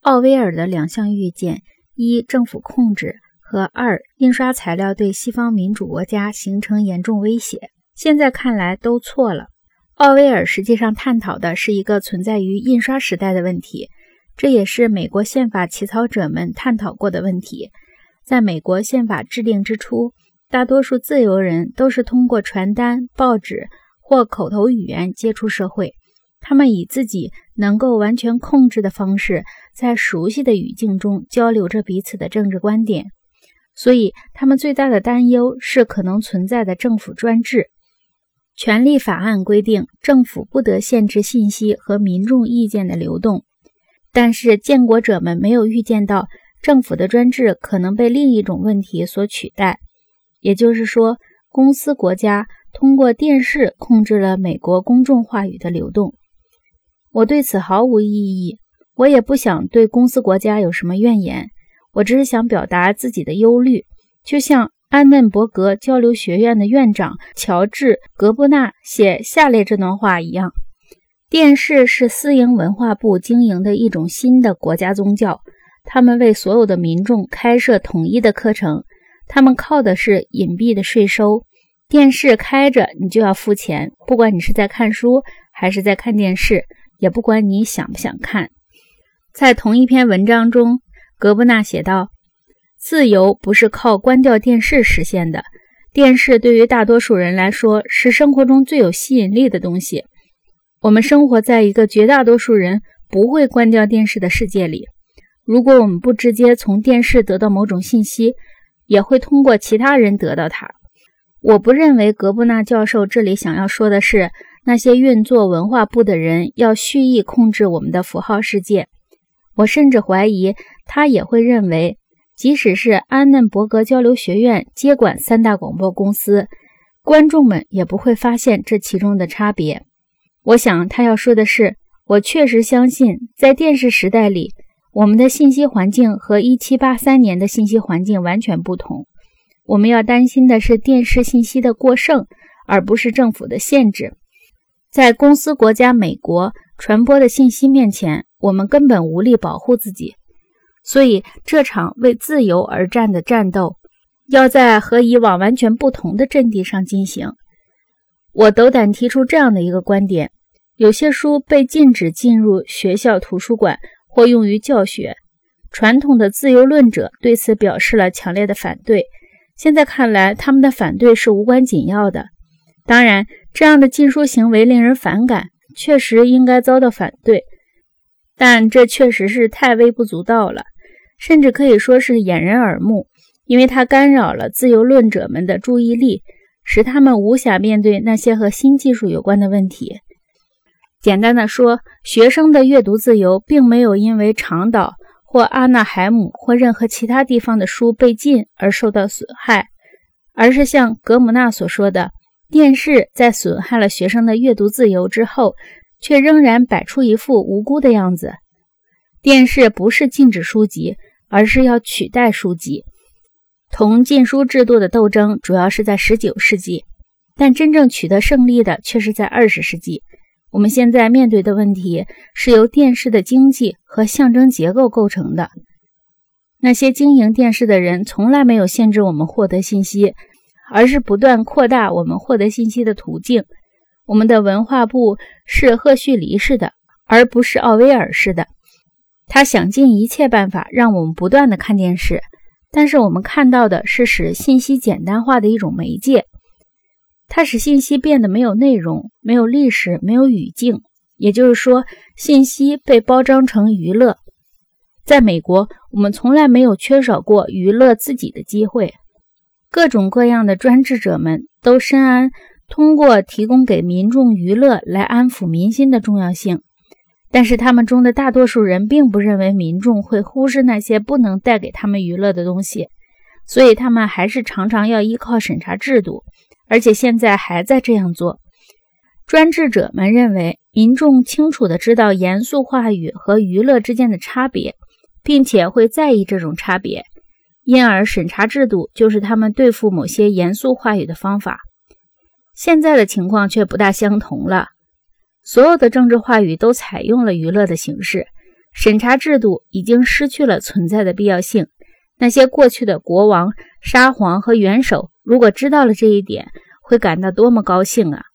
奥威尔的两项预见：一、政府控制和二、印刷材料对西方民主国家形成严重威胁。现在看来都错了。奥威尔实际上探讨的是一个存在于印刷时代的问题，这也是美国宪法起草者们探讨过的问题。在美国宪法制定之初，大多数自由人都是通过传单、报纸或口头语言接触社会，他们以自己能够完全控制的方式，在熟悉的语境中交流着彼此的政治观点。所以他们最大的担忧是可能存在的政府专制。权利法案规定，政府不得限制信息和民众意见的流动，但是建国者们没有预见到政府的专制可能被另一种问题所取代，也就是说，公司国家通过电视控制了美国公众话语的流动。我对此毫无异议，我也不想对公司国家有什么怨言，我只是想表达自己的忧虑，就像安嫩伯格交流学院的院长乔治·格布纳写下列这段话一样：电视是私营文化部经营的一种新的国家宗教，他们为所有的民众开设统一的课程，他们靠的是隐蔽的税收。电视开着你就要付钱，不管你是在看书还是在看电视，也不管你想不想看。在同一篇文章中，格布纳写道，自由不是靠关掉电视实现的，电视对于大多数人来说是生活中最有吸引力的东西。我们生活在一个绝大多数人不会关掉电视的世界里，如果我们不直接从电视得到某种信息，也会通过其他人得到它。我不认为格布纳教授这里想要说的是，那些运作文化部的人要蓄意控制我们的符号世界。我甚至怀疑他也会认为，即使是安嫩伯格交流学院接管3大广播公司，观众们也不会发现这其中的差别。我想他要说的是，我确实相信在电视时代里，我们的信息环境和1783年的信息环境完全不同。我们要担心的是电视信息的过剩，而不是政府的限制。在公司国家美国传播的信息面前，我们根本无力保护自己。所以这场为自由而战的战斗，要在和以往完全不同的阵地上进行。我斗胆提出这样的一个观点：有些书被禁止进入学校图书馆或用于教学。传统的自由论者对此表示了强烈的反对。现在看来，他们的反对是无关紧要的。当然，这样的禁书行为令人反感，确实应该遭到反对，但这确实是太微不足道了，甚至可以说是掩人耳目，因为它干扰了自由论者们的注意力，使他们无暇面对那些和新技术有关的问题。简单的说，学生的阅读自由并没有因为长岛或阿纳海姆或任何其他地方的书被禁而受到损害，而是像格姆纳所说的，电视在损害了学生的阅读自由之后，却仍然摆出一副无辜的样子。电视不是禁止书籍，而是要取代书籍。同禁书制度的斗争主要是在19世纪，但真正取得胜利的却是在20世纪。我们现在面对的问题是由电视的经济和象征结构构成的。那些经营电视的人从来没有限制我们获得信息，而是不断扩大我们获得信息的途径。我们的文化部是赫胥黎式的，而不是奥威尔式的。他想尽一切办法让我们不断地看电视，但是我们看到的是使信息简单化的一种媒介。它使信息变得没有内容，没有历史，没有语境，也就是说，信息被包装成娱乐。在美国，我们从来没有缺少过娱乐自己的机会。各种各样的专制者们都深谙通过提供给民众娱乐来安抚民心的重要性，但是他们中的大多数人并不认为民众会忽视那些不能带给他们娱乐的东西，所以他们还是常常要依靠审查制度，而且现在还在这样做。专制者们认为民众清楚地知道严肃话语和娱乐之间的差别，并且会在意这种差别，因而审查制度就是他们对付某些严肃话语的方法。现在的情况却不大相同了，所有的政治话语都采用了娱乐的形式， 审查制度已经失去了存在的必要性。那些过去的国王、沙皇和元首如果知道了这一点，会感到多么高兴啊！